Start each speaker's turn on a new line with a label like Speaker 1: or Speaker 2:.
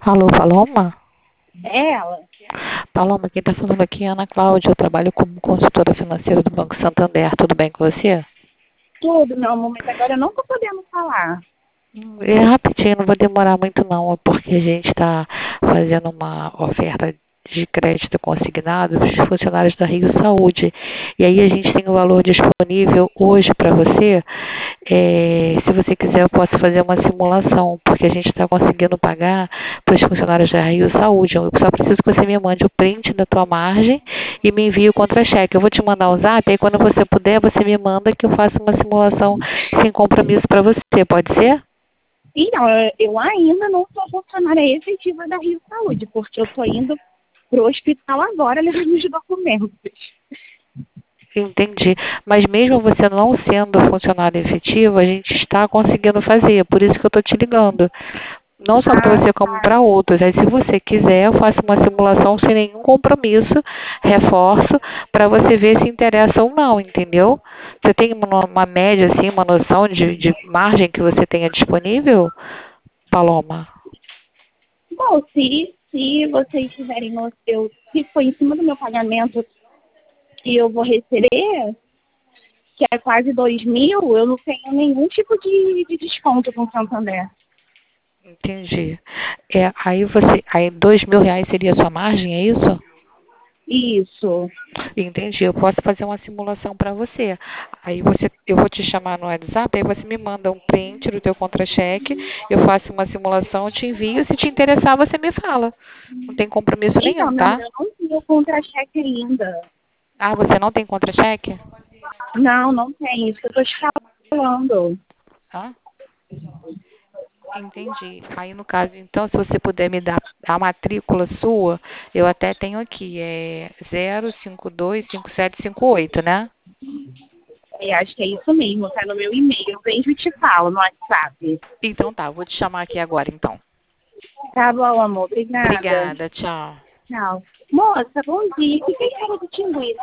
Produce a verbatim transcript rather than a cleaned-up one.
Speaker 1: Alô, Paloma?
Speaker 2: É ela.
Speaker 1: Paloma, quem está falando aqui é a Ana Cláudia. Eu trabalho como consultora financeira do Banco Santander. Tudo bem com você?
Speaker 2: Tudo, meu amor, mas agora eu não tô podendo falar.
Speaker 1: Hum, É rapidinho, não vou demorar muito não, é porque a gente está fazendo uma oferta de crédito consignado para os funcionários da Rio Saúde. E aí a gente tem o valor disponível hoje para você. É, se você quiser, eu posso fazer uma simulação, porque a gente está conseguindo pagar para os funcionários da Rio Saúde. Eu só preciso que você me mande o print da tua margem e me envie o contra-cheque. Eu vou te mandar o zap, aí quando você puder, você me manda que eu faça uma simulação sem compromisso para você. Pode ser?
Speaker 2: Então, eu, eu ainda não sou funcionária efetiva da Rio Saúde, porque eu tô indo pro hospital agora levando os documentos.
Speaker 1: Entendi. Mas mesmo você não sendo funcionário efetivo, a gente está conseguindo fazer. Por isso que eu estou te ligando. Não só para
Speaker 2: Ah,
Speaker 1: você, como para outros. Aí, se você quiser, eu faço uma simulação sem nenhum compromisso, reforço, para você ver se interessa ou não, entendeu? Você tem uma, uma média, assim, uma noção de, de margem que você tenha disponível, Paloma?
Speaker 2: bom, se, se vocês tiverem no seu, se for em cima do meu pagamento que eu vou receber, que é quase dois mil, eu não tenho nenhum tipo de, de desconto com o Santander.
Speaker 1: Entendi. É, aí você, aí dois mil reais seria a sua margem, é isso?
Speaker 2: Isso.
Speaker 1: Entendi. Eu posso fazer uma simulação para você. Aí você, eu vou te chamar no WhatsApp, aí você me manda um print do teu contra-cheque, eu faço uma simulação, eu te envio. Se te interessar, você me fala. Não tem compromisso
Speaker 2: Então,
Speaker 1: nenhum,
Speaker 2: meu amor,
Speaker 1: tá?
Speaker 2: eu não tenho contra-cheque ainda.
Speaker 1: Ah, você não tem contra-cheque?
Speaker 2: Não, não tem. Isso que eu tô te falando.
Speaker 1: Ah, entendi. Aí no caso, então, se você puder me dar a matrícula sua, eu até tenho aqui, é zero cinco dois cinco sete cinco oito, né?
Speaker 2: É, acho que é isso mesmo, tá no meu e-mail. Eu vejo e te falo no WhatsApp.
Speaker 1: Então tá, vou te chamar aqui agora então.
Speaker 2: Tá bom, amor. Obrigada.
Speaker 1: Obrigada, tchau.
Speaker 2: Tchau. Moça, bom dia. O que é isso de Timbuí, né?